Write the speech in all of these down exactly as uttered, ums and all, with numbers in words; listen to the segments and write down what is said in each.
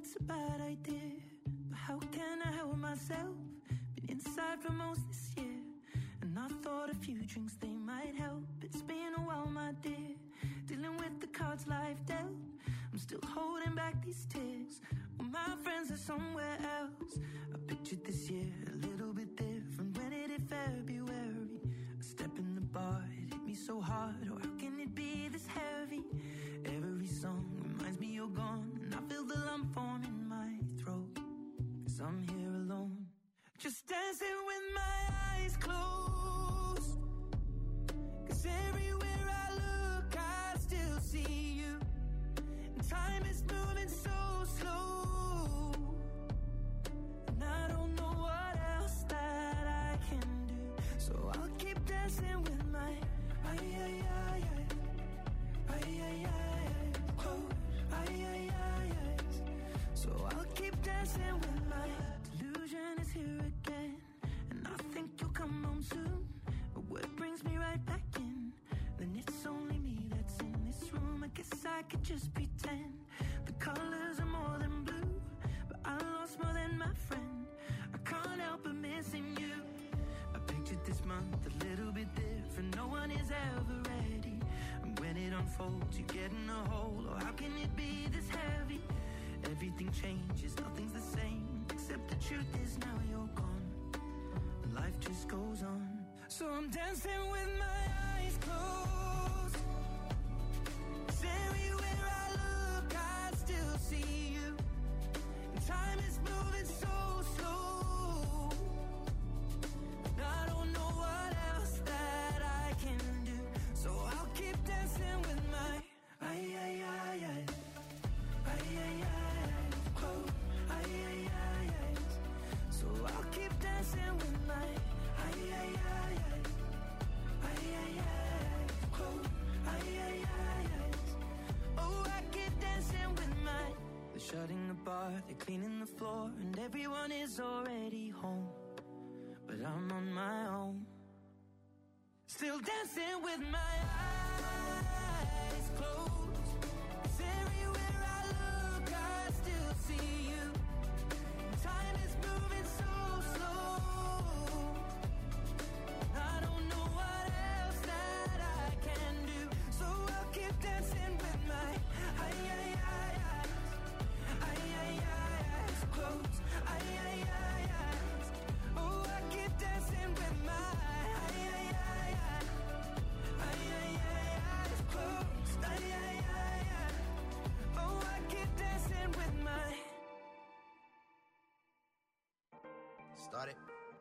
it's a bad idea, but how can I help myself? Been inside for most this year, and I thought a few drinks, they might help. It's been a while, my dear, dealing with the cards life dealt. I'm still holding back these tears, well, my friends are somewhere else. I pictured this year a little bit different. When it hit February, a step in the bar, it hit me so hard. Oh, how can it be this heavy? Every song reminds me you're gone, and I feel the lump form in my throat, 'cause I'm here alone, just dancing with my eyes closed. 'Cause everywhere I look, I still see you. And time is moving so slow, and I don't know what else that I can do. So I'll keep dancing with my ay, ay, ay, ay, ay, ay, ay, close, ay, ay, ay, ay. So I'll keep dancing with my delusion is here again, and I think you'll come home soon. But what brings me right back in? Then it's only me that's in this room. I guess I could just pretend the colors are more than blue, but I lost more than my friend. I can't help but missing you. I pictured this month a little bit different. No one is ever ready, and when it unfolds, you get in a hole. Oh, how can it be this heavy? Everything changes, nothing's the same, except the truth is now you're gone, and life just goes on. So I'm dancing with my eyes closed, 'cause everywhere I look, I still see you. And time is moving so slow, and I don't know what else that I can do. So I'll keep dancing with my ay, ay, ay, ay, ay, ay, ay, close, ay, ay, ay, ay. So I'll keep dancing with my ay, ay, ay, ay, ay, ay, ay, close, ay, ay, ay, ay. Oh, I keep dancing with my. They're shutting the bar, they're cleaning the floor, and everyone is already home, but I'm on my own, still dancing with my eyes closed. 'Cause everywhere I look, I still see you. Time is moving so slow, I don't know what else that I can do. So I'll keep dancing with my ay, ay, ay, ay, ay, ay, ay, eyes closed, ay, ay, ay, ay. Oh, I keep dancing with my ay, ay, ay, ay, ay, ay, ay, eyes closed, ay, ay, ay, ay. Oh, I keep dancing with my. Started.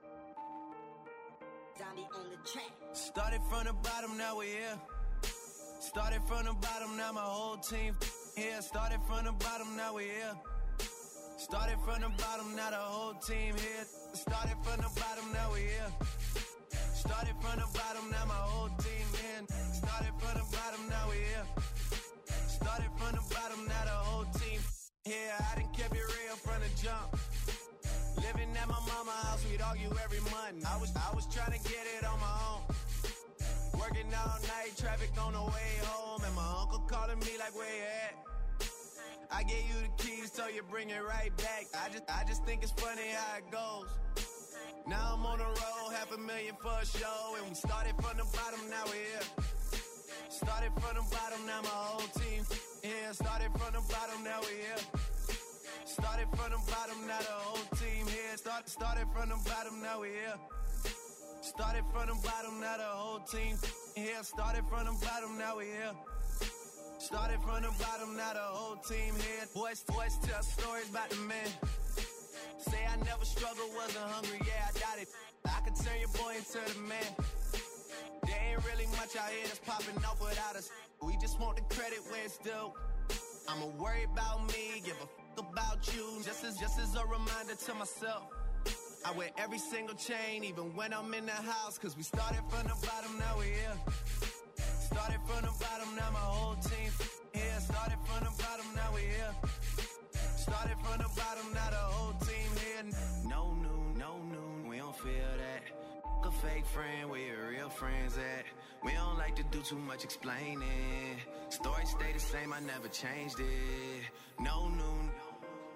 Zombie on the track. Started from the bottom, now we're here. Started from the bottom, now my whole team here. Started from the bottom, now we're here. Started from the bottom, now the whole team here. Started from the bottom, now we're here. Started from the bottom, now my whole team in. Started from the bottom, now we're here. Started from the bottom, now the whole team here. I done kept it real from the jump. Living at my mama's house, we'd argue every month. I was I was trying to get it on my own. Working all night, traffic on the way home, and my uncle calling me like, where you at? I gave you the keys, so you bring it right back. I just I just think it's funny how it goes. Now I'm on the road, half a million for a show, and we started from the bottom, now we're here. Started from the bottom, now my whole team here. Started from the bottom, now we're here. Started from the bottom, now the whole team here. Start, started from the bottom, now we here. Started from the bottom, now the whole team here. Started from the bottom, now we here. Started from the bottom, now the whole team here. Boys, boys tell stories about the man. Say I never struggled, wasn't hungry, yeah, I doubt it. I could turn your boy into the man. There ain't really much out here that's popping off without us. We just want the credit where it's due. I'ma worry about me, give a f*** about you, just as just as a reminder to myself. I wear every single chain, even when I'm in the house, 'cause we started from the bottom, now we're here. Started from the bottom, now my whole team here. Started from the bottom, now we're here. Started from the bottom, now the whole team here. No noon, no noon, we don't feel that. A fake friend, where your real friends at? We don't like to do too much explaining. Story stay the same, I never changed it. No noon, we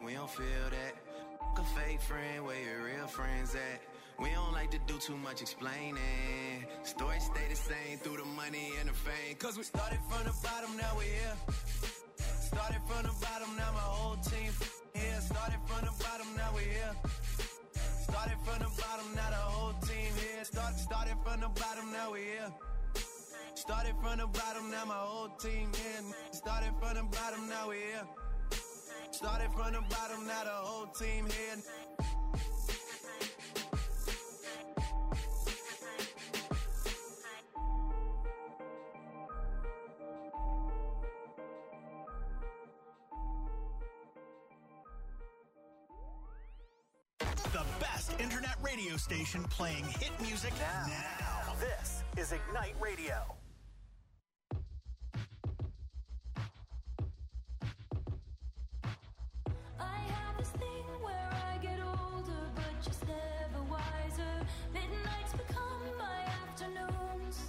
we don't feel that. A fake friend, where your real friends at? We don't like to do too much explaining. Stories stay the same through the money and the fame. Cause we started from the bottom, now we're here. Started from the bottom, now my whole team here. Started from the bottom, now we're here. Started from the bottom, now the whole team here. Start, started from the bottom, now we're here. Started from the bottom, now my whole team here. Started from the bottom, now we're here. Started from the bottom, now the whole team here. The best internet radio station playing hit music now. now. This is Ignite Radio. I have this thing where I get older, but just never wiser. Midnights become my afternoons.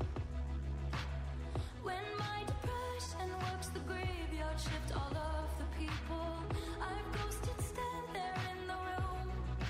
When my depression works the graveyard shift, all of the people I've ghosted stand there in the room.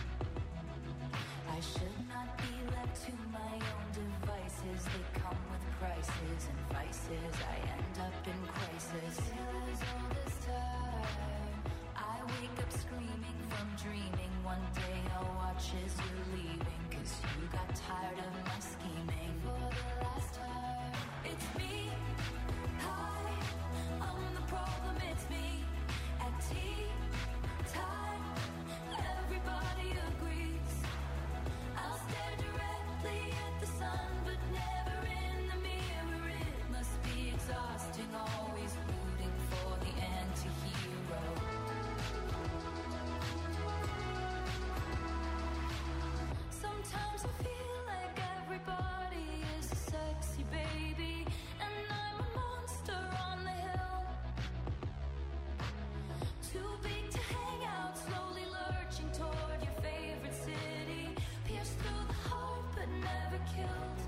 I should not be left to my own devices. They come with prices and vices. I end up in crisis. Still as old as time, I wake up screaming from dreaming. One day I'll watch as you're leaving, cause you got tired of my scheming. For the last time, it's me. Hi, I'm the problem, it's me. At tea time, everybody agrees. I'll stare directly at the sun, but never in the mirror. It must be exhausting, always rooting for the anti-hero. Sometimes I feel like everybody is a sexy baby, and I'm a monster on the hill. Too big to hang out, slowly lurching toward your favorite city. Pierced through the heart, but never killed.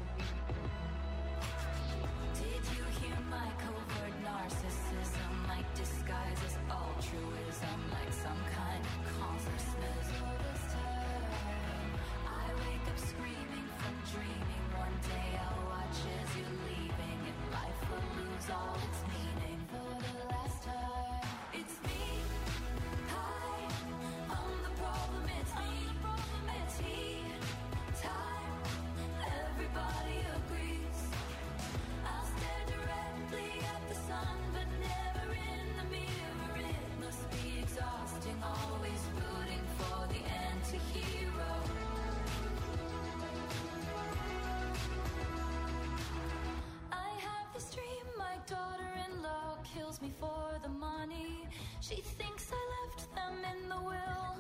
Did you hear my covert narcissism? Like disguise as altruism, like some kind of consciousness. All this time, I wake up screaming from dreaming. One day I'll watch as you're leaving, and life will lose all its meaning. For the last time, it's me. Hi, I'm the problem, it's me. At tea time, everybody agrees. I'll stare directly at the sun, but never in the mirror. It must be exhausting, always rooting for the anti-hero. I have this dream, my daughter-in-law kills me for the money. She thinks I left them in the will.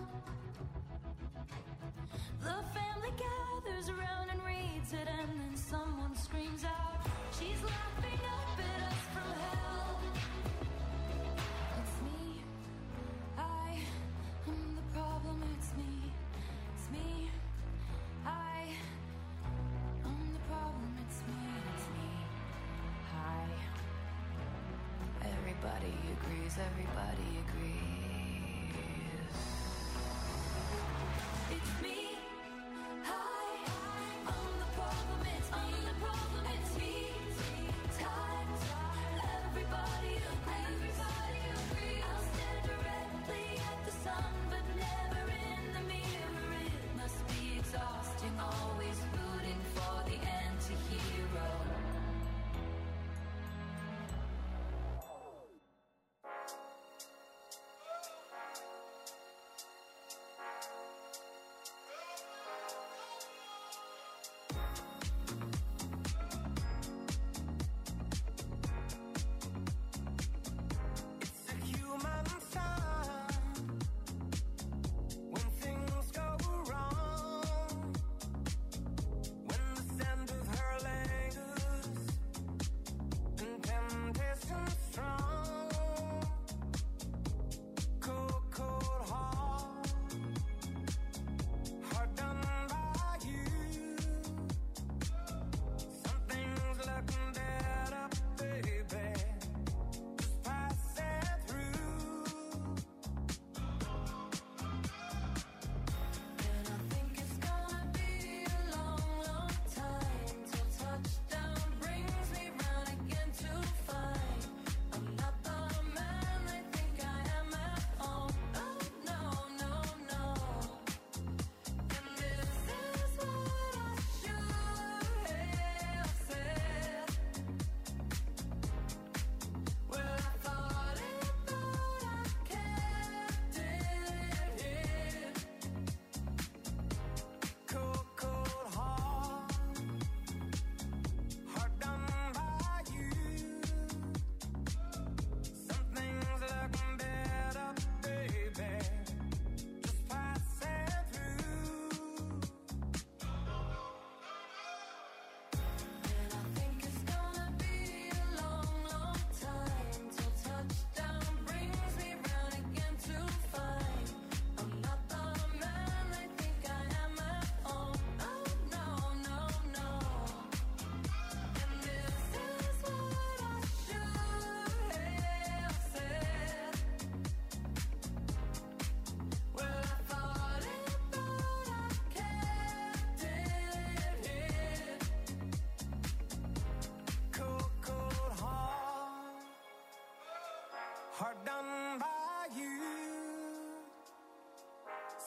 The family gathers around and reads it, and then someone screams out, she's laughing up at us from hell. It's me. I am the problem, it's me. It's me. I am the problem, it's me. It's me. Hi. Everybody agrees, everybody agrees. It's me. Hi, I'm the problem, it's me. I'm the problem, it's me. Time.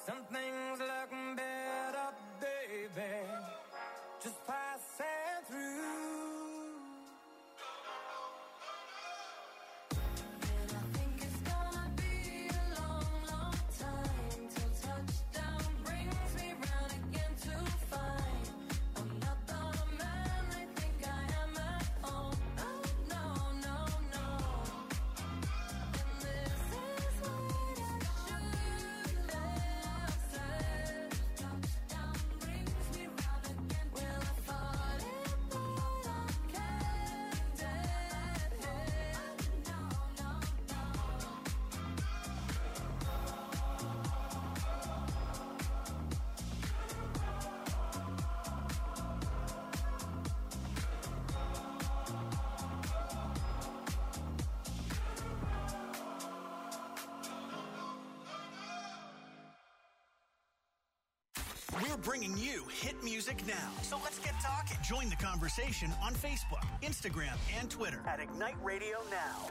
Something's looking better, baby. Just passing through. And I think it's gonna be a long, long time till touchdown brings me round again to find I'm not the man I think I am at home. Oh, no, no, no. And this is what I should have said. Touchdown brings me round again. Well, I thought it, but I can't dead head. No, no, no. We're bringing you hit music now. So let's get talking. Join the conversation on Facebook, Instagram, and Twitter at Ignite Radio Now.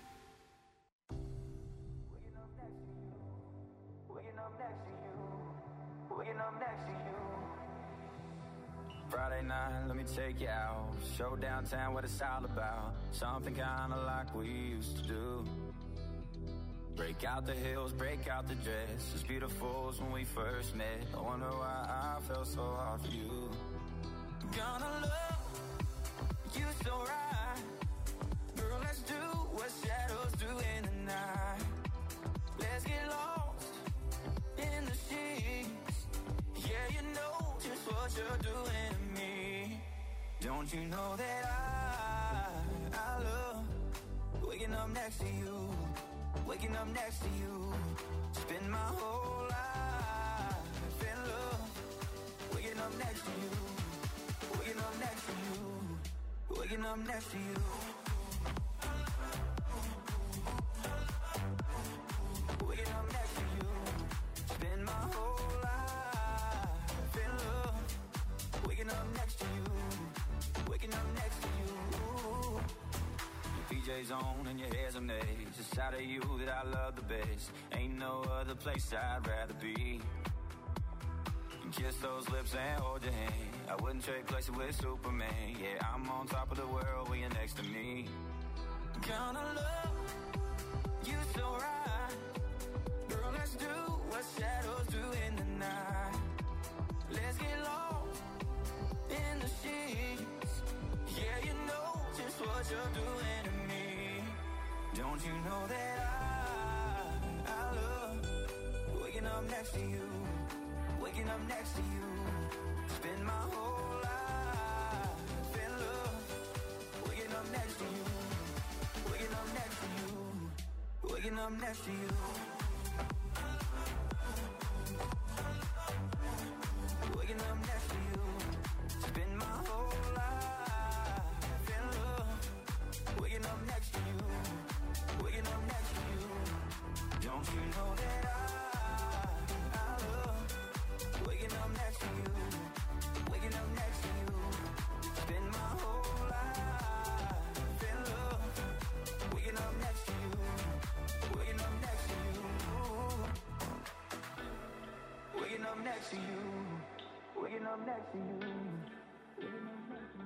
Friday night, let me take you out. Show downtown what it's all about. Something kinda like we used to do. Break out the heels, break out the dress. As beautiful as when we first met. I wonder why I felt so hard for you. Gonna love you so right. Girl, let's do what shadows do in the night. Let's get lost in the sheets. Yeah, you know just what you're doing to me. Don't you know that I, I love waking up next to you. Waking up next to you. Spend my whole life in love. Waking up next to you. Waking up next to you. Waking up next to you. Waking up next to you. Spend my whole life in love. Waking up next to you. Waking up next to you. P J's on and your hair's a maze. It's out of you that I love the best. Ain't no other place I'd rather be. Kiss those lips and hold your hand. I wouldn't trade places with Superman. Yeah, I'm on top of the world when you're next to me. Gonna love you so right. Girl, let's do what shadows do in the night. Let's get lost in the sheets. Yeah, you know just what you're doing to me. Don't you know that I, I love waking up next to you. Waking up next to you. Spend my whole life in love. Waking up next to you. Waking up next to you. Waking up next to you. Waking up next to you. Spend my whole life in love. Waking up next to you. Waking up next to you. Don't you know that I, I love waking up next to you. Waking up next to you. Spend my whole life in love. Waking up next to you. Waking up next to you. Waking up next to you. Waking up next to you. Waking up next to you.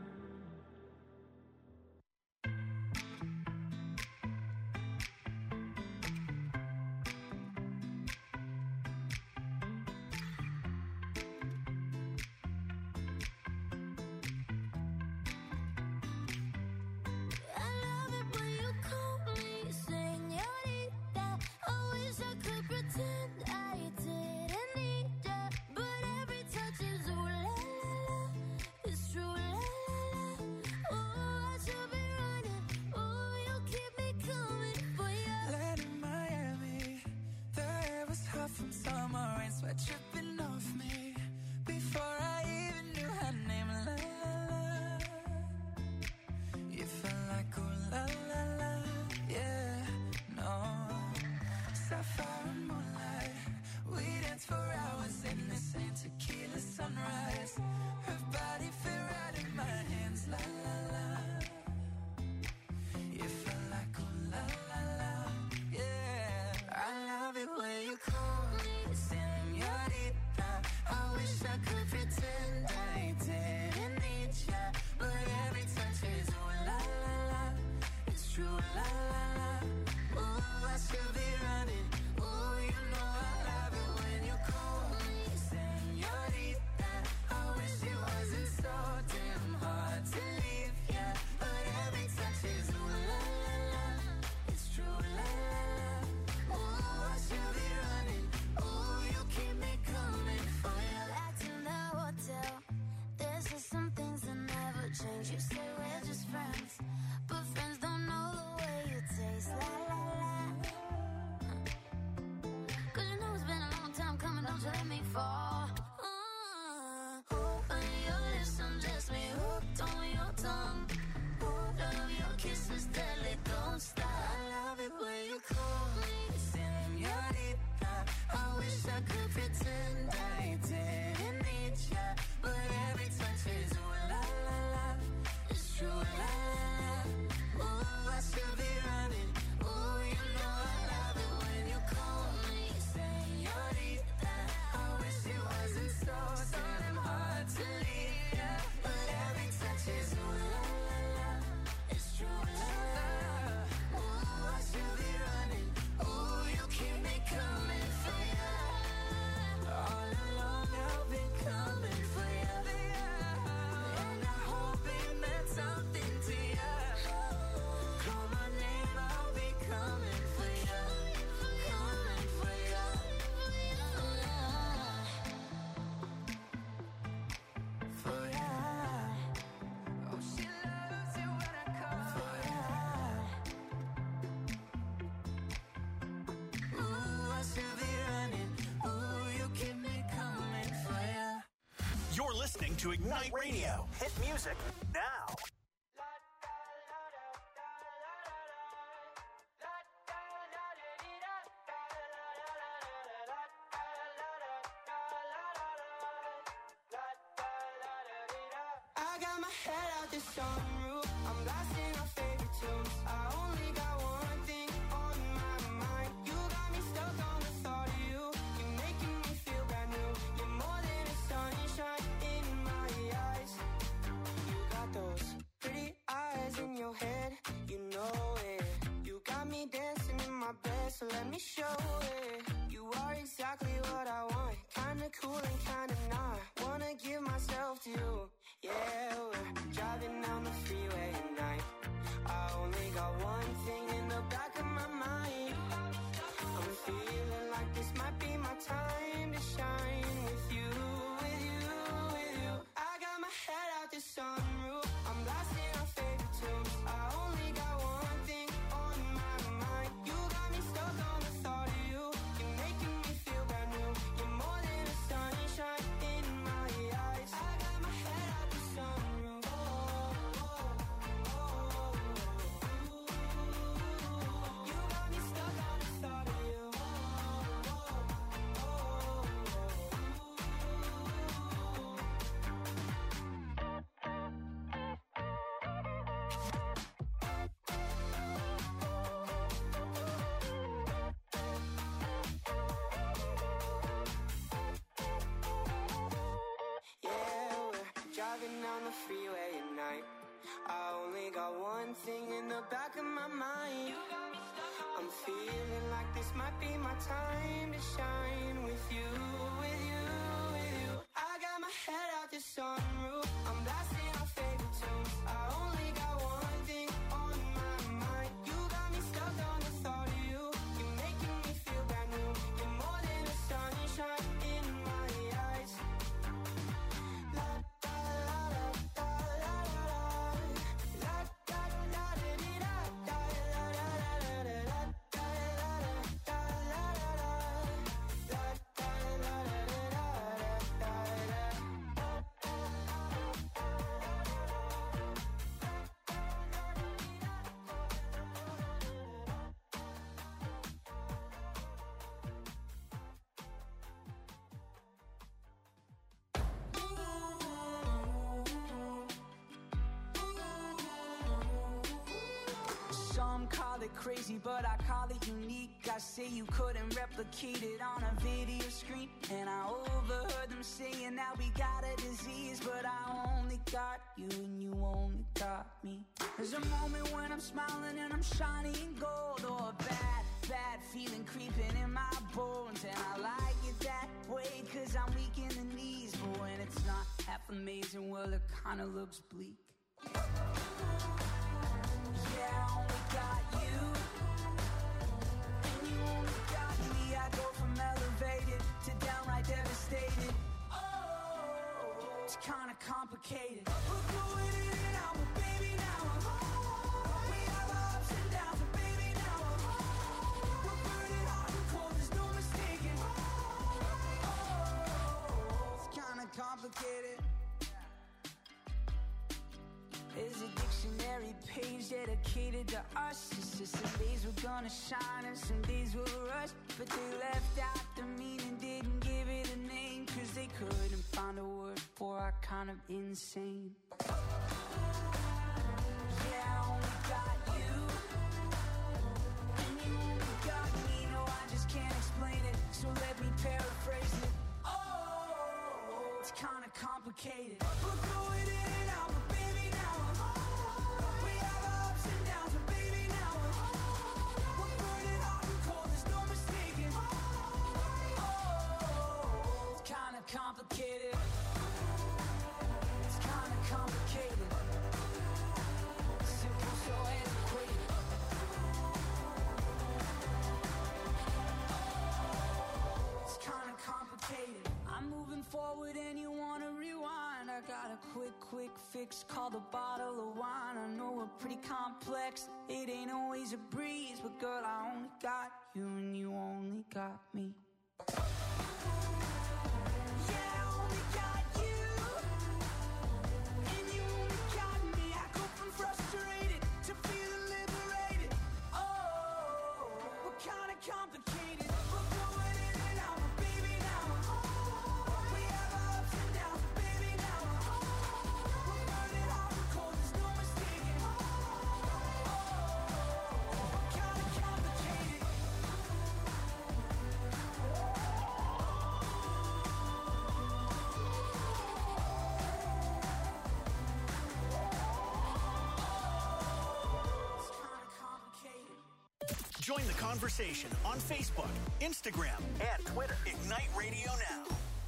But every touch is ooh la la la, it's true la la la. I could pretend I didn't need ya, but every touch is ooh la la la. It's true, la la la. Ooh, I should be running. Ooh, you know I love it when you call me señorita. I wish it wasn't so, so damn hard to leave ya, but every touch is ooh la la la. It's true, la la la. Ooh, I should be running. Ooh, you keep me coming for ya. All along I've been coming for ya, and I hope it meant something to ya. Call my name, I'll be coming for ya, coming for ya. For ya. Oh, she loves it when I call for ya. Ooh, I should be running. Ooh, you keep me coming for ya. You're listening to Ignite Radio. Hit music now. I got my head out the sunroof. I'm blasting our favorite tunes. I only got one thing on my mind. You got me stuck on the thought of you. You're making me feel brand new. You're more than a sunshine in my eyes. You got those pretty eyes in your head. You know it. You got me dancing in my bed, so let me show it. You are exactly what I want. Kinda cool and kinda not. Wanna give myself to you. Yeah, we're driving down the freeway at night. I only got one thing in the back of my mind. I'm feeling like this might be my time to shine with you, with you, with you. I got my head out the sunroof. I'm blasting our favorite tunes. I only got one thing on my mind. You got me stuck on the thought of you. You're making me feel brand new. You're more than a sunshine in my eyes. I got my head out the sunroof. Oh, oh, oh, oh. You got me stuck on the thought of you. Oh, oh, oh, yeah, we're driving down the freeway at night. I only got one thing in the back of my mind. I'm feeling like this might be my time to shine with you, with you, with you. I got my head out the sunroof. I'm blasting our favorite tunes. I only got one thing on my mind. You got me stuck on the thought of you. You're making me feel brand new. You're more than a sunshine in my eyes. La da la da da la la la. La da da da dee da da la la la la la da la la da la la la. La da la la la da da la. Some call it crazy, but I call it unique. I say you couldn't replicate it on a video screen, and I overheard them saying that we got a disease, but I only got you and you only got me. There's a moment when I'm smiling and I'm shining in gold, or a bad, bad feeling creeping in my bones, and I like it that way cause I'm weak in the knees, but when it's not half amazing, well it kinda looks bleak. Yeah, I only got you, and you only got me. I go from elevated to downright devastated. Oh, it's kinda complicated. We're going in and out, but baby now I'm home. We have our ups and downs, but baby now I'm home. We're burning hot and cold, there's no mistaking. Oh, it's kinda complicated. There's a dictionary page dedicated to us. It's just some days we're gonna shine and some days we'll rush. But they left out the meaning, didn't give it a name, cause they couldn't find a word for our kind of insane. Yeah, I only got you, and you only got me. No, I just can't explain it, so let me paraphrase it. Oh, it's kinda complicated. We're going in and out, but baby, now we have our ups and downs, but baby, now we're burning hot and cold, there's no mistaking. Oh, it's kinda complicated. It's kinda complicated. Simple, so antiquated. It's kinda complicated. I'm moving forward and you wanna rewind. I got a quick, quick fix called a bottle of wine. I know we're pretty complex, it ain't always a breeze, but girl, I only got you and you only got me. Yeah, I only got you, and you only got me. I go from frustrated to feeling liberated. Oh, we're kinda complicated. We're going in and out, but baby, now we have our ups and downs, but baby, now we're burning hot and cold, there's no mistaking. Oh, we're kinda complicated. It's kinda complicated. Join the conversation on Facebook, Instagram, and Twitter. Ignite Radio Now.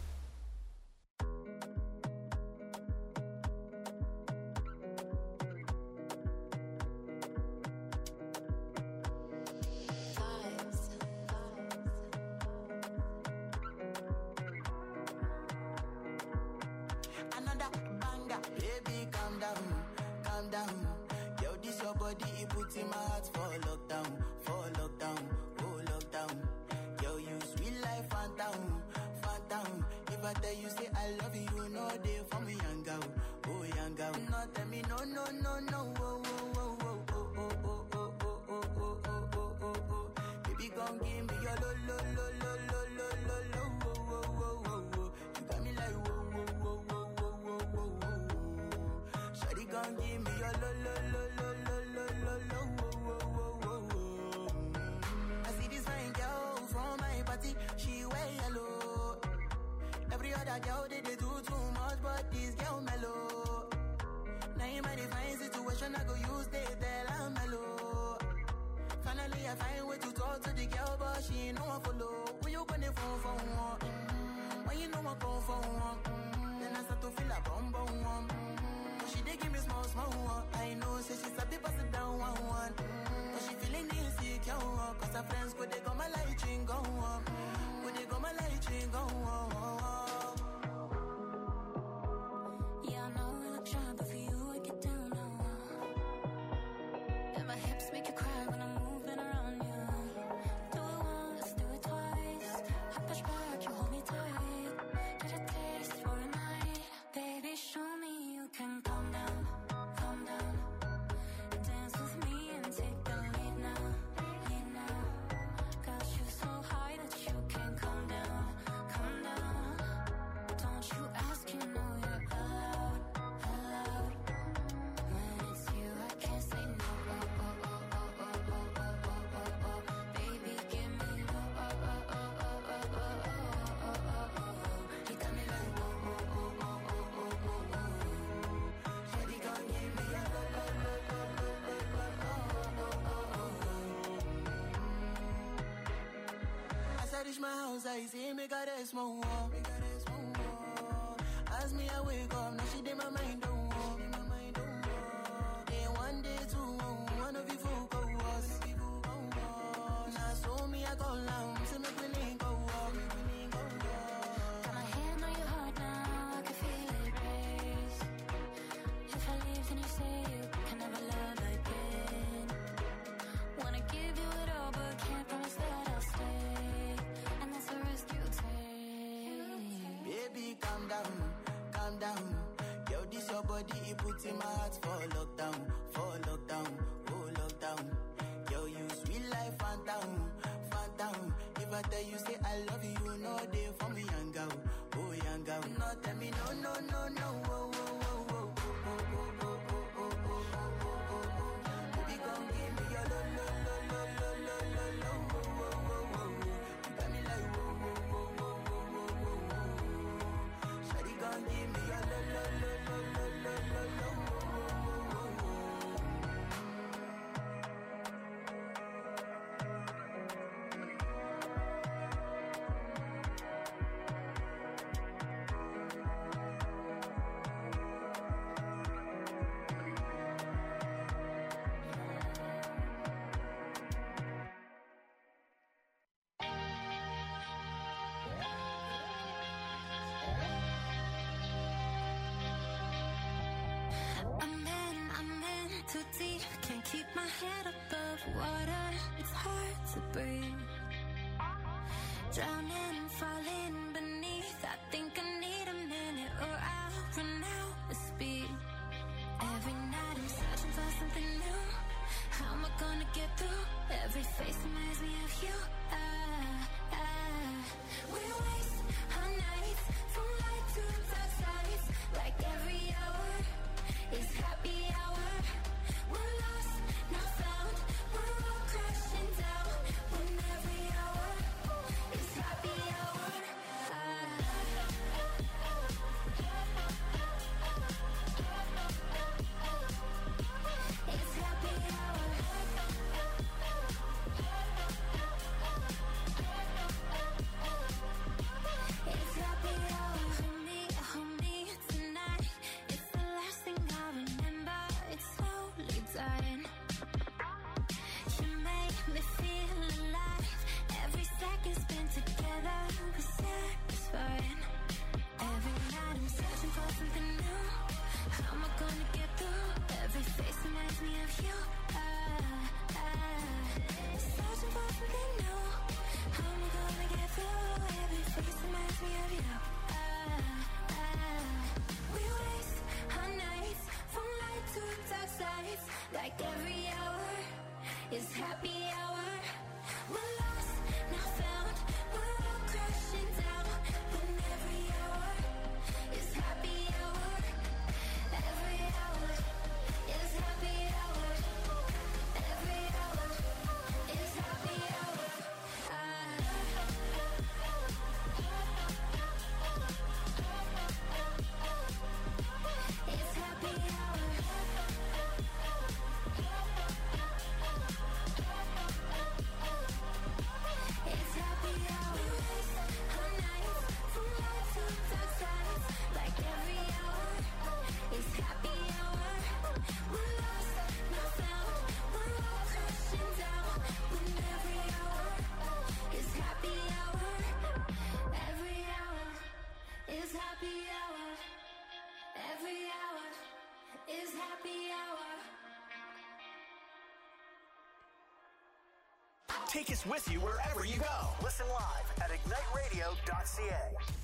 Another banger, baby, calm down, calm down. Yo, this your body, it puts in my heart for lockdown, for lockdown, oh lockdown. Yo, you sweet life, phantom, phantom. If I tell you say I love you, you know they for me, young girl, oh young girl. No, tell me no, no, no, no, oh, oh, oh, oh, oh, oh, oh, oh, oh, oh, oh, oh, oh, oh. Baby, gon' give me your lo, lo, lo, lo, lo, lo, lo, lo, oh, oh, oh, oh, oh. You got me like whoa, whoa, whoa, whoa, whoa, whoa, whoa, whoa. Shawty gon' give me your lo, lo, lo, lo, lo, lo, lo, lo, oh, oh, oh, oh, oh. I see this fine girl from my party, she wear yellow. Every other girl they, they do too much, but this girl mellow. Now in my divine situation, I go use they tell I'm mellow. Finally, I find way to talk to the girl, but she ain't no one follow. When you gonna phone for one? Mm-hmm. When you know I come for one? Mm-hmm. Then I start to feel a bum bum one. Mm-hmm. But she dey give me small small one. I know, say she's a bit pass it down one one. Mm-hmm. But she feeling insecure, one. Cause her friends go they go my light ring go on. Go they go my light ring go on. Yeah, I know we look shy, but for you I get down low. And my hips make you cry when I'm moving around you. Do it once, do it twice. I push back, you hold me tight. Get a taste for a night. Baby, show me you can calm down, calm down. Dance with me and take the lead now, lead now. Got you so high that you can't calm down, calm down. Don't you ask, you know you're allowed, allowed. When it's you, I can't say no. Oh, oh, oh, oh, oh, oh, oh, oh, oh, oh. Baby, give me oh, oh, oh, oh, oh, oh, oh, oh, oh, oh, oh. You got me like oh, oh, oh, oh, oh, oh, oh, oh. Shawty gon' give me a lo, lo, lo, lo, lo, lo, lo, oh, oh, oh, oh. As I reach my house, I see me got a small wall. Me got a small wall. As me, I wake up, now she did my mind don't walk. Day one, day two, one of you fool go us. Now so me, I go long, so me we link go walk. Got my hand on your heart now, I can feel it race. If I leave, then you say you can never love again. Wanna give you it all, but can't promise that I'll stay. And that's the risk you take. Baby, calm down, calm down. put in my heart for lockdown, for lockdown, oh lockdown. Yo, you sweet life, phantom, phantom. If I tell you say I love you, you know they for me, young girl, oh young girl. No, tell me no, no, no, no, oh, oh, oh, oh, oh, oh, oh, oh, oh, oh, oh, oh. Baby, come give me your lo, lo, lo, lo, lo, lo, lo, lo, oh, oh, oh, oh. You got me like whoa, whoa, whoa, whoa, whoa, whoa, whoa. Shawty, come give me your lo, lo, lo, lo, lo, lo, lo, lo, oh, oh, oh, oh. I'm in, I'm in too deep. Can't keep my head above water. It's hard to breathe. Drowning, falling beneath. I think I need a minute or I'll run out of speed. Every night I'm searching for something new. How am I gonna get through? Every face reminds me of you. Ah, ah. We waste our nights from light to dark sides. Like every hour is happy hour. We're lost, not found. We're all crashing down. When every hour is happy hour. It's happy hour. It's happy hour. Hold me, hold me tonight. It's the last thing I remember. It's slowly dying. You make me feel alive. Every second spent together was satisfying. Every night I'm searching for something new. How am I gonna get through? Every face reminds me of you. Ah, ah. Searching for something new. How am I gonna get through? Every face reminds me of you. Ah, ah. We waste our nights from light to dark sides. Like every hour is happy hour. We're lost, not found. We're all crashing down. When every hour is happy hour. Every hour is happy hour. Every hour is happy hour. It's happy hour. It's happy hour. Our nights from light to dark sides. Like every hour is happy hour. We're lost, not found. We're all crashing down. When every hour is happy hour. Every hour is happy hour. Every hour is happy hour. Take us with you wherever you go. Listen live at ignite radio dot c a.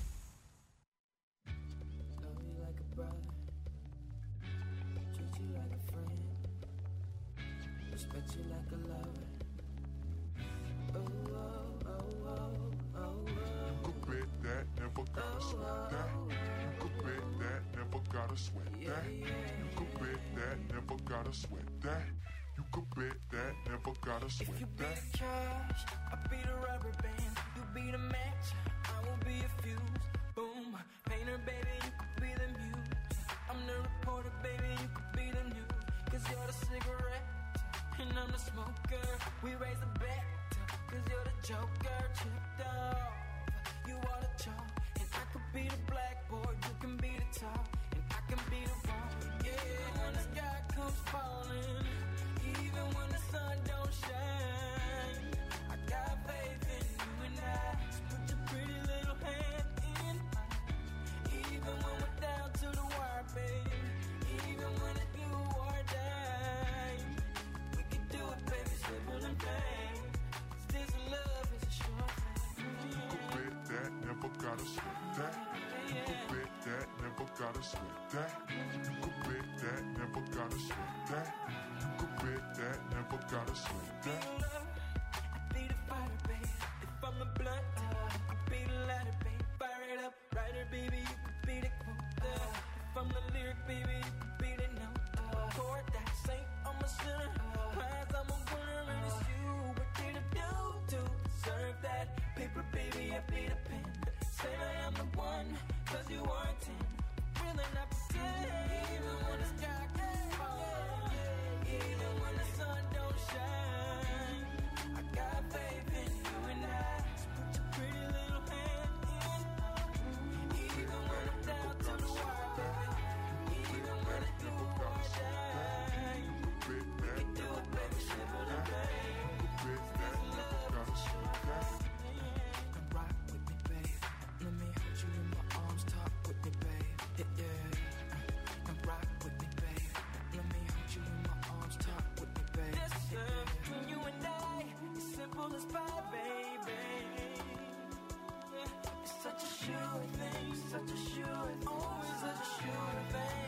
Love you like a brother, treat you like a friend, respect you like a lover. Oh, oh, oh, oh, oh, oh. You could bet that, never gotta sweat that. You could bet that, never gotta sweat that. You could bet that, never gotta sweat that. You could bet that, never gotta If sweat you be that. the cash, I'll be the rubber band. You be the match, I will be a fuse. Boom, painter, baby, you could be the muse. I'm the reporter, baby, you could be the news. Cause you're the cigarette, and I'm the smoker. We raise the bet, cause you're the joker. Chipped off, you are the chalk. And I could be the blackboard, you can be the top. And I can be the wrong, yeah. When the sky comes falling, even when the sun don't shine, I got faith in you and I. So put your pretty little hand in mine. Even when we're down to the wire, baby. Even when it's do or die, we can do it, baby, simple and plain. 'Cause this love is a sure thing. You could bet that, never gotta sweat that. You could bet that, never gotta gotta sweat that. You could bet that, never gotta sweat that. You could bet that, never gotta sweat that. Be the fighter, baby. If I'm the blunt, you could be the ladder, baby. Fire it up, writer, baby. You could be the quote. If I'm the lyric, baby, you could be the note. Chord that saint, I'm a sinner. Prize, I'm a winner, and it's you. What did I do to deserve that? Paper, baby, I be the pen. Say I am the one, cause you are ten. Really not pretend. Even when the sky can't fall, even when the sun don't shine, I got faith in you and I. So put your pretty little hand in. Even when I'm down to the wire, baby. Even when I do or die, we can do it, baby. Simple to play. There's love to show that. Come rock with me, babe. Let me hold you in my arms, talk with me, babe. Yeah, yeah. Come rock with me, babe. Let me hold you in my arms, talk with me, babe. Yes, sir. When you and I, it's simple as pie, baby. It's such a sure thing, such a sure thing, always such a sure thing.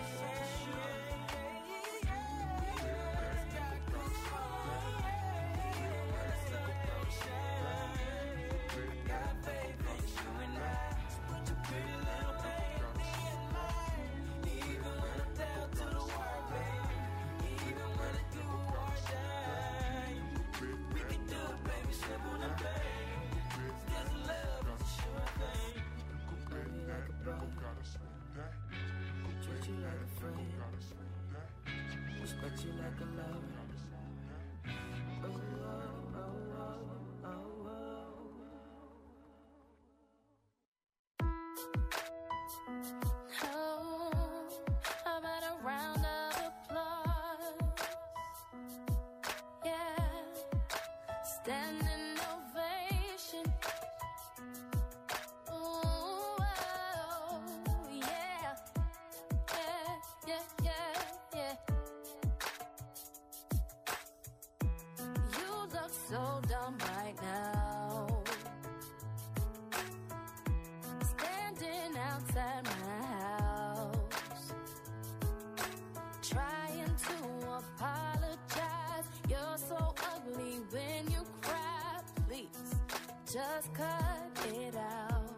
Respect you like a lover. Oh, oh, oh, oh, oh. Oh, how about a round of applause? Yeah, standing ovation. Oh, yeah, yeah, yeah, yeah, yeah. You look so dumb right now, standing outside my house, trying to apologize. You're so ugly when you cry. Please, just cut it out.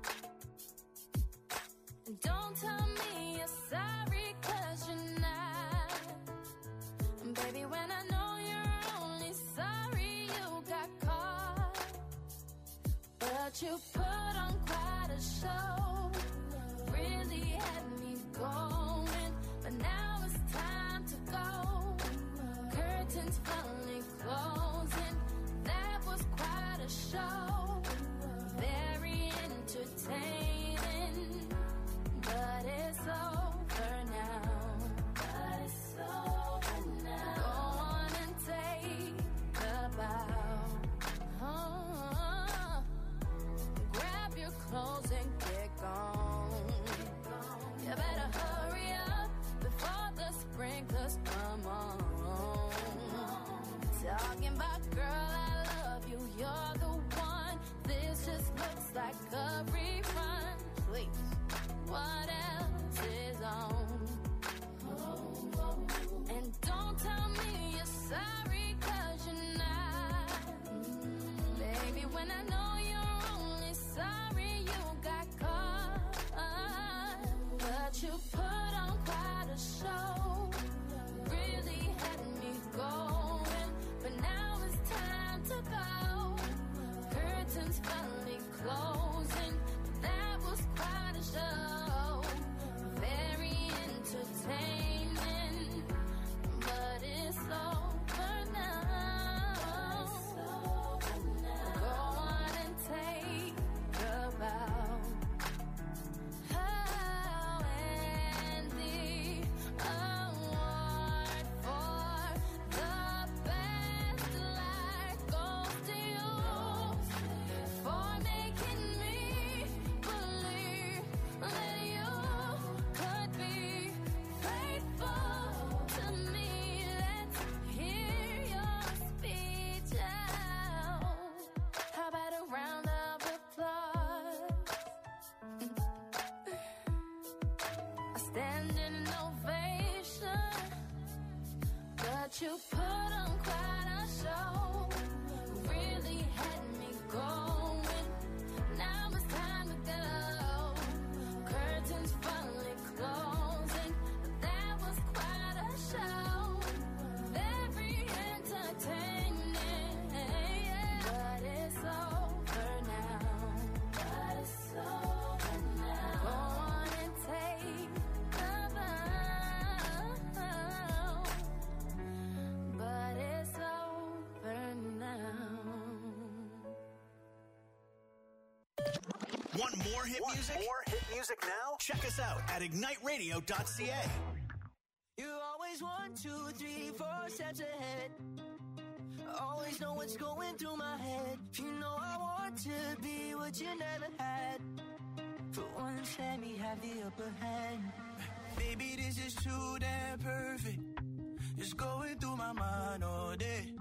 And don't tell me you're sorry, cause you're not. And baby, when I know you're only sorry you got caught, but you put on quite a show, really had me going, but now it's time to go. Curtains finally closing, that was quite a show, very entertaining, but it's over now. But it's over now. Go on and take a bow. Oh, standing ovation. But you put on quite a show, really had me going. Now it's time to go. Curtains finally closing. That was quite a show, very entertaining. But it's over now. But it's over now. Go on and take a bow. But it's over now. Want more hit Want music? more hit music now? Check us out at ignite radio dot c a. You always one, two, three, four steps ahead. Always know what's going through my head. You know I want to be what you never had. For once, let me have the upper hand. Baby, this is too damn perfect. It's going through my mind all day.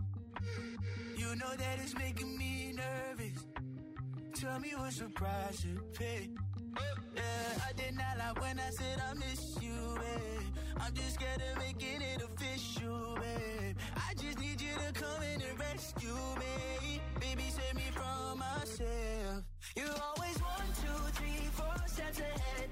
You know that it's making me nervous. Tell me what's the price to pay. Yeah, I did not lie when I said I miss you, babe. I'm just scared of making it official, babe. I just need you to come in and rescue me. Baby, save me from myself. You always one, two, three, four steps ahead.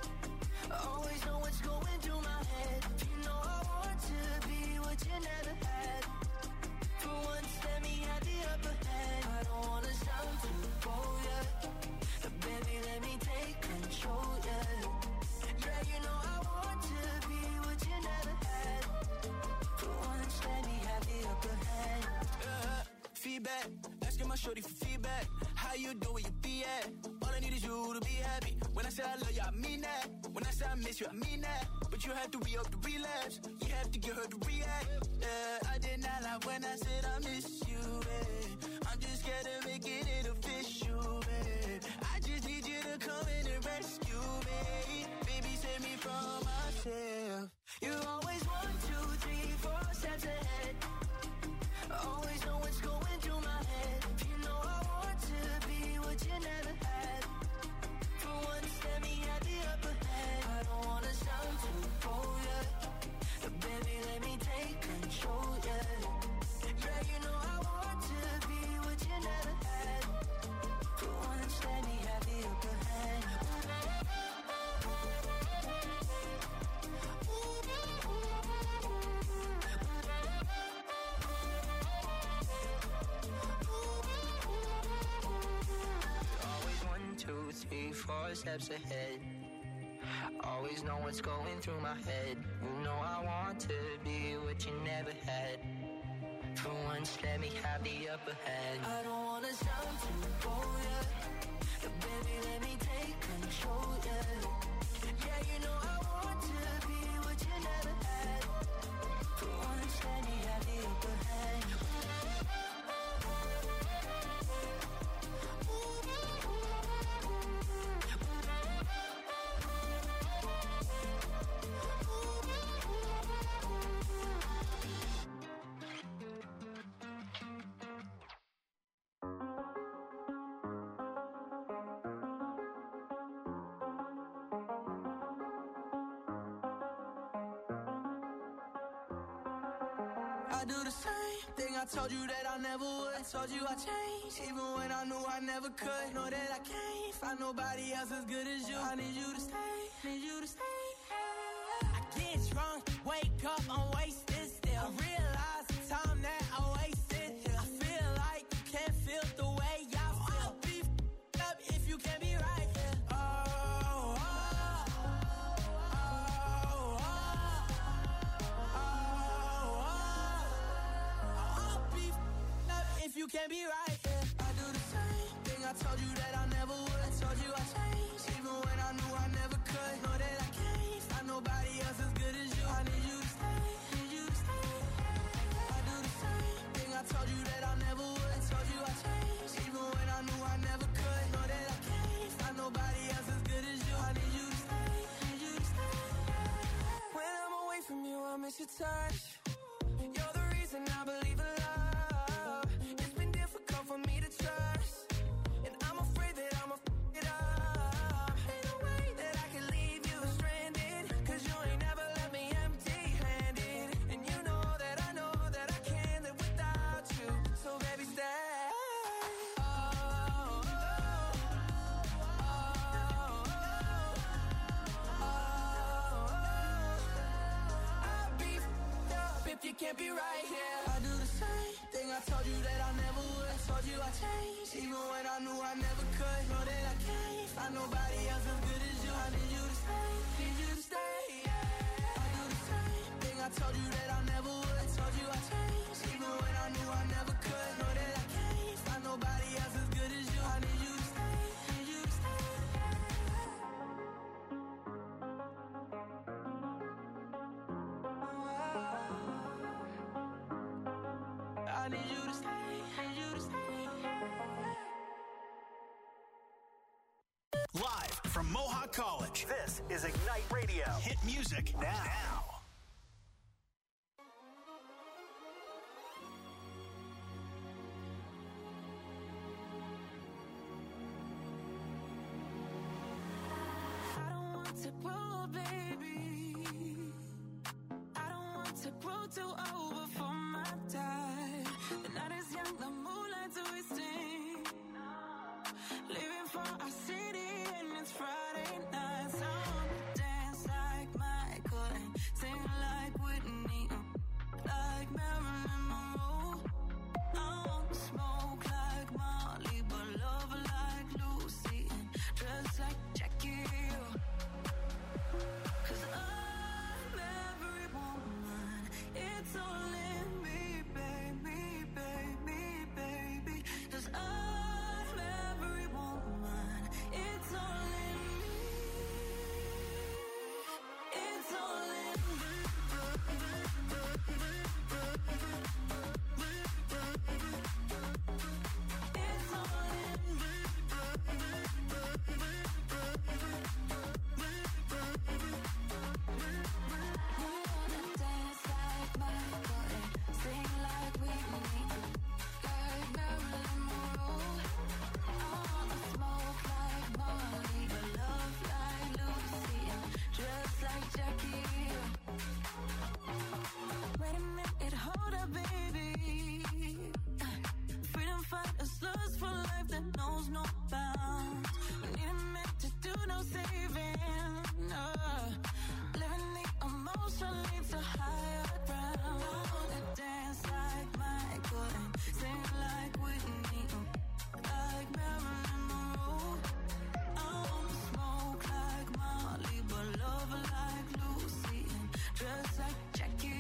Always know what's going through my head. You know I want to be what you never had. For once, let me have the upper hand. I don't wanna sound too bold, yeah. Baby, let me take control, yeah. Yeah, you know I want to be what you never had. For once, let me have the upper hand. Uh, feedback, asking my shorty for feedback. How you do where you be at? All I need is you to be happy. When I say I love you, I mean that. When I say I miss you, I mean that. But you have to be up to relapse. You have to get her to react. Yeah, I did not lie when I said I miss you, babe. I'm just scared of making it official, babe. I just need you to come in and rescue me. Baby, save me from myself. You always one, two, three, four steps ahead. Always know what's going through my head. You know I want to be what you never had. For once, let me have the upper hand. I don't wanna sound too bold, yeah. Baby, let me take control, yeah. Yeah, you know I want to be what you never had. For once, let me have the upper hand. Always one, two, three, four steps ahead. Always know what's going through my head. You know I want to be what you never had. For once, let me have the upper hand. I don't wanna sound too bold, yeah. Baby, let me take control, yeah. Yeah, you know I want to be what you never had. For once, let me have the upper hand. I do the same thing I told you that I never would. I told you I changed, even when I knew I never could. Know that I can't find nobody else as good as you. I need you to stay, need you to stay. I get drunk, wake up, I'm wasted still. I realize the time that I wasted here. I feel like you can't feel the way I feel. I'll be f***ed up if you can't be right here. Oh, oh, oh, oh, oh, oh. I'll be f***ed up if you can't be right here. I do the same thing I told you that I never would. I told you I changed, even when I knew I never could. Know that I can't find nobody else as good as you. I need you to stay, need you to stay. I do the same thing I told you that I never would. I told you I changed, even when I knew I never could. Know that I can't find nobody else as good as you. I need you to stay, need you to stay. When I'm away from you, I miss your touch. You're the reason I believe in love. It's been difficult for me to trust, and I'm afraid that I'ma f*** it up. Ain't no way that I can leave you stranded, 'cause you can't be right here. I do the same thing I told you that I never would. I told you I changed, even when I knew I never could. Know that I can't find nobody else as good as you. I need you to stay, need you to stay, yeah. I do the same thing I told you that I never would. I told you I changed, even when I knew I never could. Know that I can't find nobody else as good as you. I need you to stay, need you to stay, I need you to stay, need you to stay. Live from Mohawk College, this is Ignite Radio. Hit music now. now. I don't want to grow, baby. I don't want to grow too old before my time. The night is young, the moonlight's wasting. Living for our city and it's Friday night. So I wanna dance like Michael and sing like Whitney, like Marilyn Monroe. I wanna smoke like Molly, but love like Lucy and dress like Jackie. Cause I'm every woman, it's all in me, baby, baby, baby. Cause I'm every woman, it's all in me, it's all in me. It's all in me. We wanna dance like Michael and sing like Whitney, like Marilyn Monroe. I wanna smoke like Molly, but love like Lucy and dress like Jackie. Wait a minute, hold up, baby. Freedom fighters, lust for life that knows no bounds. We need a minute to do no saving. Uh, living the emotion leads to higher ground. I wanna dance like Michael and sing like Whitney, like Marilyn Monroe. I wanna smoke like Molly, but love like Lucy and dress like Jackie.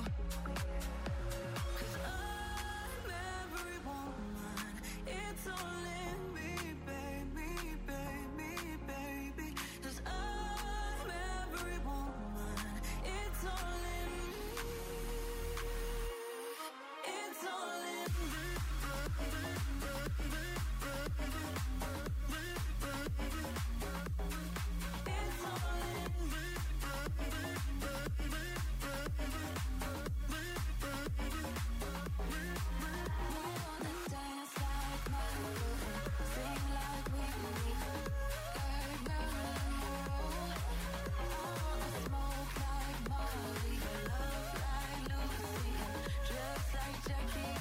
Cause I'm every woman, it's all in me, baby, baby, baby. Cause I'm every woman, it's all in me, it's all in me. It's all in me. We wanna dance like Michael and sing like Whitney, like Marilyn Monroe. I wanna smoke like Molly, but love like Lucy and dress like Jackie.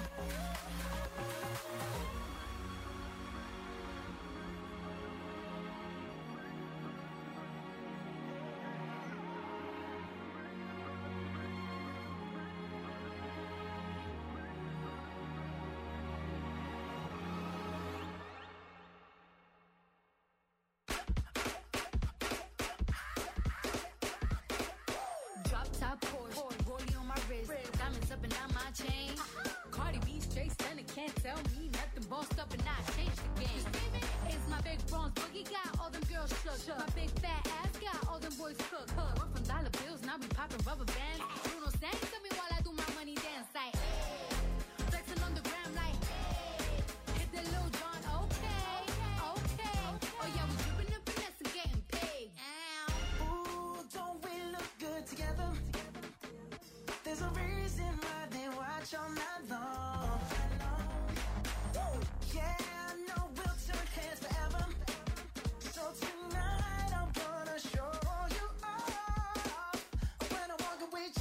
Drop top Porsche, rollie on my wrist, diamonds up and down my chain. Cardi B straight stunning, can't tell me nothing. Bossed up and I changed the game. It's my big bronze boogie, got all them girls shook. My big fat ass got all them boys cooked. We're from dollar bills, now we popping rubber bands. Bruno sang to me while I do my money dance like, hey. Flexing on the gram like, hey. Hit the Lil Jon, okay, okay. Oh yeah, we dripping the finesse and getting paid. Ow. Ooh, don't we look good together? There's a reason why they watch all night long. Woo. Yeah, I know we'll turn heads forever. So tonight I'm gonna show you off. When I'm walking with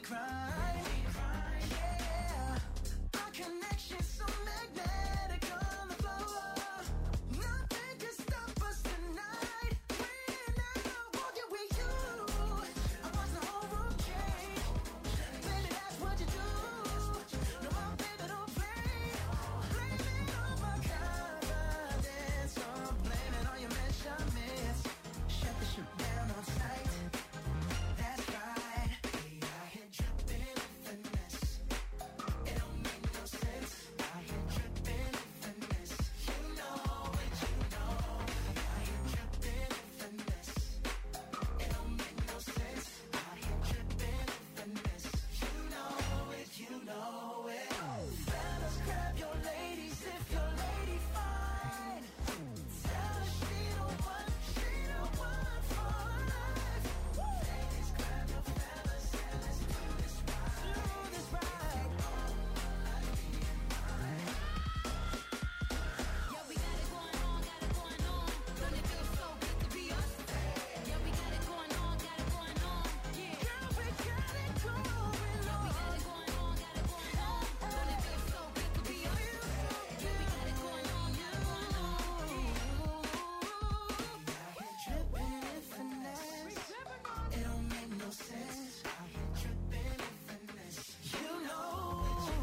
cry. Yeah, our connection's so magnetic on the floor. Nothing can stop us tonight. When I'm walking with you, I watch the whole room change. Baby, that's what you do. No, my baby don't play. Blame it on my confidence. I'm blaming on your measurements. Shut the shit down on sight. That's right. We out here dripping in finesse. It don't make no sense. Out here dripping in finesse. You know it, you know. Out here dripping in finesse. It don't make no sense. Out here dripping in finesse. You know it, you know it. Fellas, grab your ladies if your lady fine. Tell her she the one, she the one for life. Ladies, grab your fellas and let's do this right. Do this right. Yeah, we got it going on, got it going on. Don't it feel so good to be us? Yeah, we got it going on, got it going on. Yeah, Girl, we got it going yeah, we got on. it going on, got it going on. Don't it feel so good to be us? Yeah, we got it going on, got it going on. Dripping in finesse. It don't make no sense. Out here dripping in finesse. You know.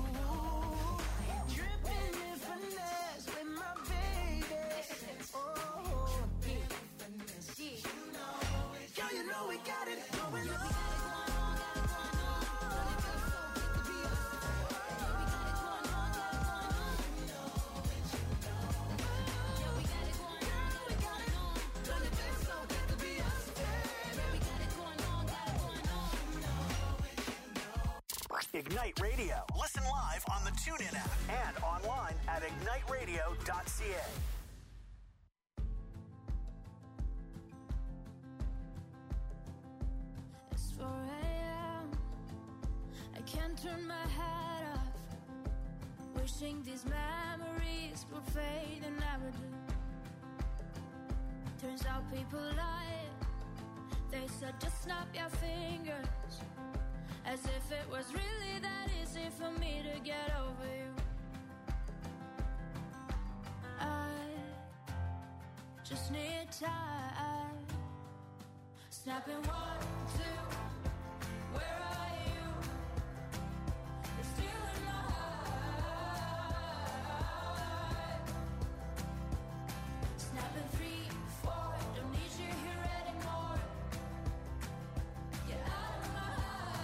Dripping in finesse with my baby. Oh, Yeah, yeah. girl, you know we got it going on. Ignite Radio. Listen live on the TuneIn app and online at ignite radio dot c a. It's four a.m. I can't turn my head off. Wishing these memories would fade and never do. Turns out people lie. They said just snap your fingers. As if it was really that easy for me to get over you. I just need time. Snapping one, two, where are you? You're still in my heart. Snapping three, four, don't need you here anymore. Get out of my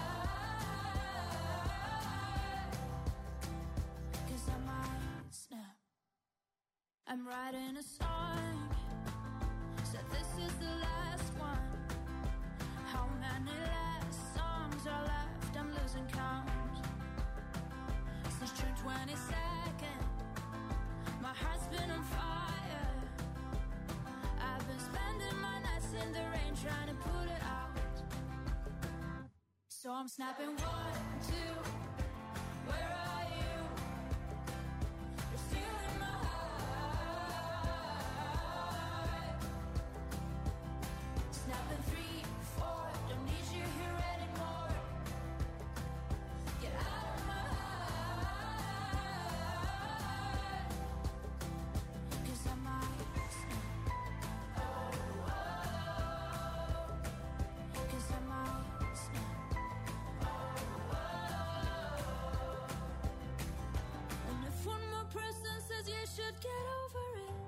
heart. 'Cause I might snap. I'm writing a song. Said this is the last one. How many last songs are left? I'm losing count. Since June twenty-second, my heart's been on fire. I've been spending my nights in the rain trying to put it out. So I'm snapping one, two, where are you? You're still in my heart. Snapping three, four, don't need you here anymore. Get out of my heart. 'Cause I might snap. Oh, oh. 'Cause I might snap. Oh, oh. And if one more person says you should get over it,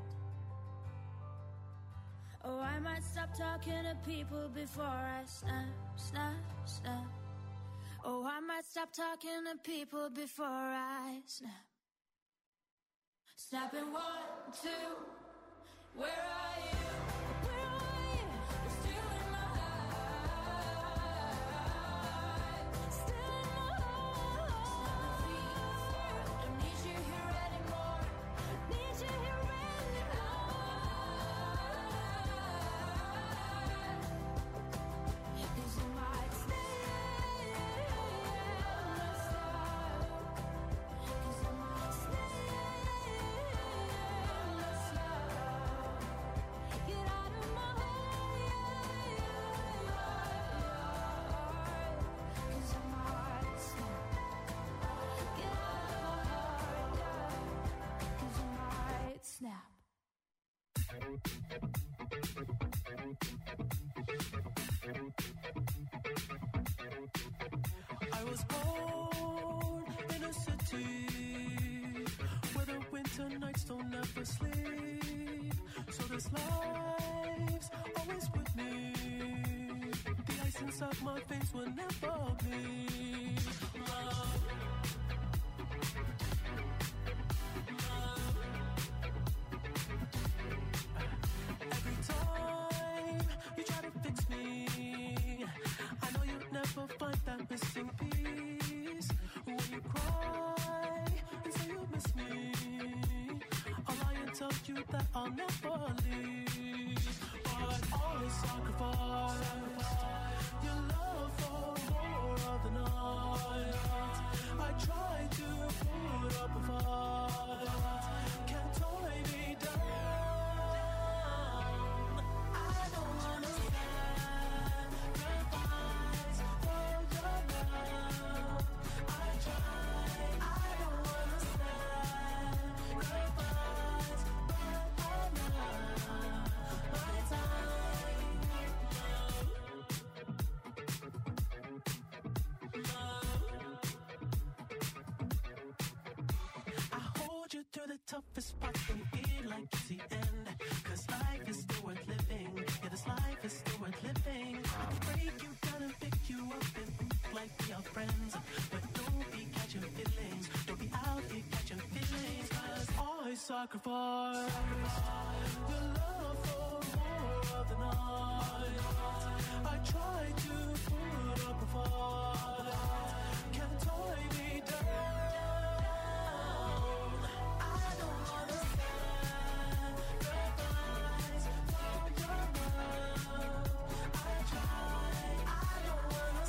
oh, I might stop talking to people before I snap, snap, snap. Oh, I might stop talking to people before I snap. Snapping one, two, where are you? Where are you? You're still in my heart. Still in my heart. Snapping three, four, don't need you here anymore. Need you here anymore. 'Cause I might stay, let's start. 'Cause I might stay, let's start. Get out. Born in a city where the winter nights don't ever sleep. So this life's always with me. The ice inside my veins will never bleed. Love. Love. Every time you try to fix me, I know you'll never find that missing piece. When you cry and say you miss me, I'll lie and tell you that I'll never leave. But always sacrifice your love for more of the night. I try to put up a fight, can't tie me down. I don't wanna sacrifice for your love. I try, I don't wanna sacrifice, but I'm not my time. I hold you through the toughest parts and feel like it's the end. Cause life is still worth living. Yeah, this life is still worth living. I'll break you down and pick you up and act like we are friends. But don't be catching feelings. Don't be out here catching feelings. Cause I sacrifice your love for more of the night. I try to put up a fight, can't tie me down. I don't wanna sacrifice for your love. I try, I don't wanna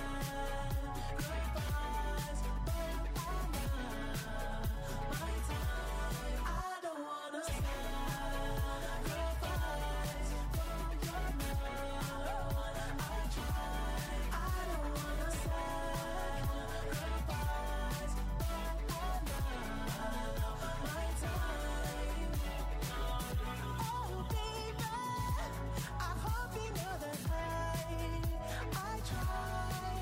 sacrifice, but I'm not my time. I don't wanna sacrifice for your love. I try, I don't wanna sacrifice, but I'm not my time. Oh baby, I hope you know that I, I try.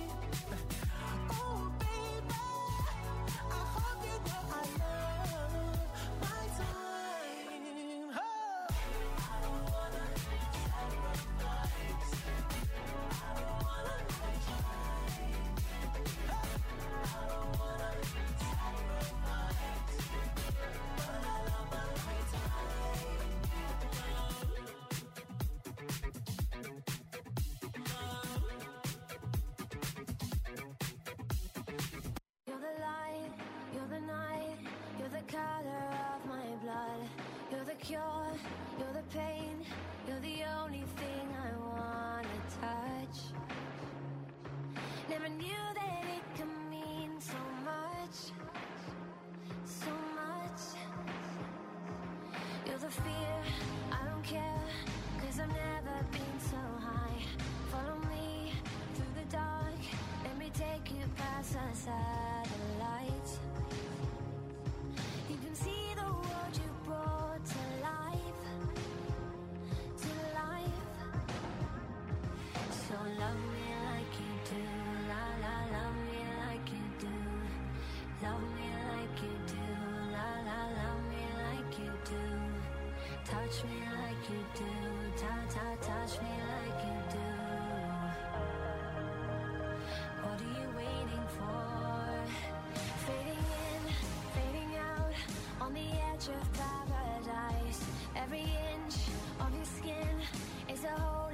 Oh baby, I hope you know I love my time. Oh. I don't wanna sacrifice. I don't wanna try. I don't wanna sacrifice, but I love my time. You're the light, you're the night, you're the color of my blood. You're the cure, you're the pain, you're the only thing I wanna touch. Never knew that it could mean so much, so much. You're the fear, I don't care, cause I've never been so high. Follow me through the dark, let me take you past the satellites. You can see the world you brought to life, to life. So love me like you do, la la, love me like you do. Love me like you do, la la, love me like you do. Touch me like you do, ta ta, touch me like you do. What are you waiting for? Fading in, fading out, on the edge of paradise. Every inch of your skin is a whole